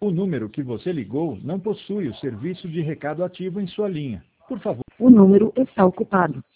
O número que você ligou não possui o serviço de recado ativo em sua linha. Por favor. O número está ocupado.